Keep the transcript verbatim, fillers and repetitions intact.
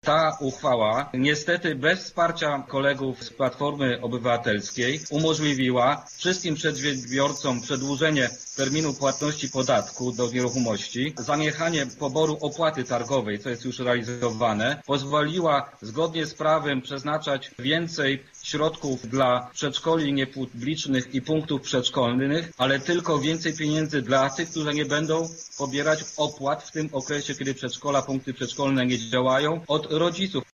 ta uchwała, niestety bez wsparcia kolegów z Platformy Obywatelskiej, umożliwiła wszystkim przedsiębiorcom przedłużenie terminu płatności podatku do nieruchomości, zaniechanie poboru opłaty targowej, co jest już realizowane, pozwoliła zgodnie z prawem przeznaczać więcej środków dla przedszkoli niepublicznych i punktów przedszkolnych, ale tylko więcej pieniędzy dla tych, którzy nie będą pobierać opłat w tym okresie, kiedy przedszkola, punkty przedszkolne nie działają, od rodziców.